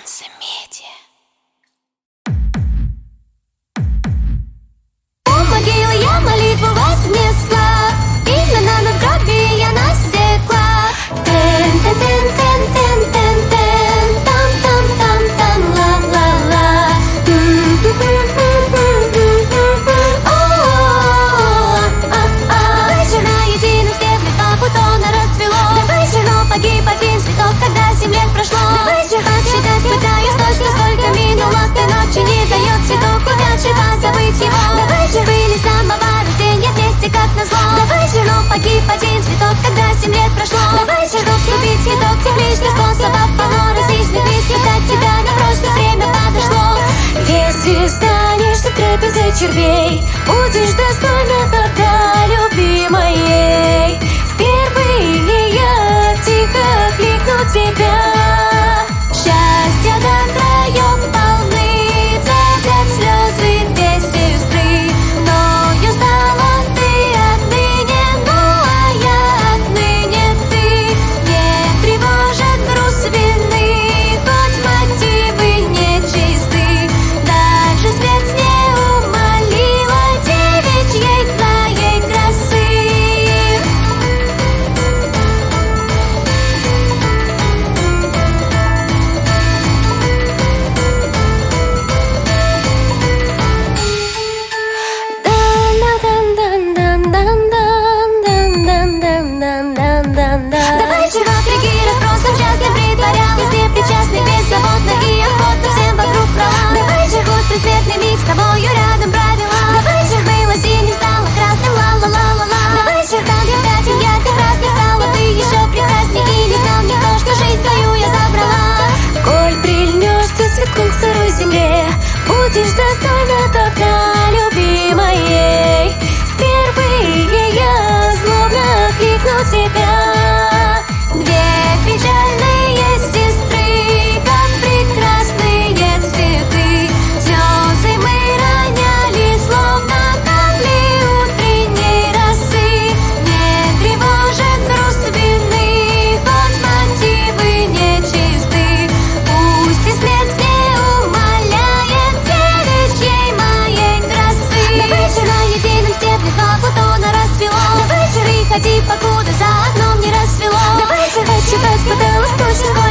Медиа. У могилы я молитву вознесла, имя на надгробии я насекла. Тен-тен-тен-тен-тен-тен, там-там-там-там, ла-ла-ла. Давай же на едином всех летах бутона расцвело. Давай же, но погиб один цветок, когда 7 лет прошло. Давай же подсчитать, пытаюсь точно, сколько минуло с той ночи. Не дает цветок удачи позабыть его. Давай же были самого рождения вместе, как назло. Давай же, но погиб один цветок, когда 7 лет прошло. Давай же, чтоб вступить в цветок тепличных способов, полно различных лиц. Считать тебя на прошлое время подошло. Если станешь трепетать червей, будешь достойна тогда любимой. Впервые я тихо кликну тебя. Счастье до краев полны, цветят слезы две сестры. Мною стала ты отныне, ну а я отныне ты. Не тревожит груз вины, хоть мотивы нечисты. Даже смерть не умолила девичьей твоей красы. Давай же вопреки расспросам счастлив притворялась, непричастной, беззаботно и охотно всем вокруг брала. Давай же хоть предсветный миг с тобою рядом провела. Давай же было синим, стало красным, ла-ла-ла-ла-ла. Давай же там я пятен ярко-красный, стала ты еще прекрасней. И не знал никто, что жизнь твою я забрала. Коль прильнешь ты цветком к сырой земле, будешь достойна тогда любимой. Впервые я злобно кликну тебя. Две печальные сестры, как прекрасные цветы. Слезы мы роняли, словно капли утренней росы. Не тревожит груз вины, хоть мотивы нечисты. Пусть и смерть не умаляет девичьей моей красы. Давай же на едином стебле два бутона расцвело. Давай же выходи, покуда за окном не рассвело. Давай же хоть читать, потому что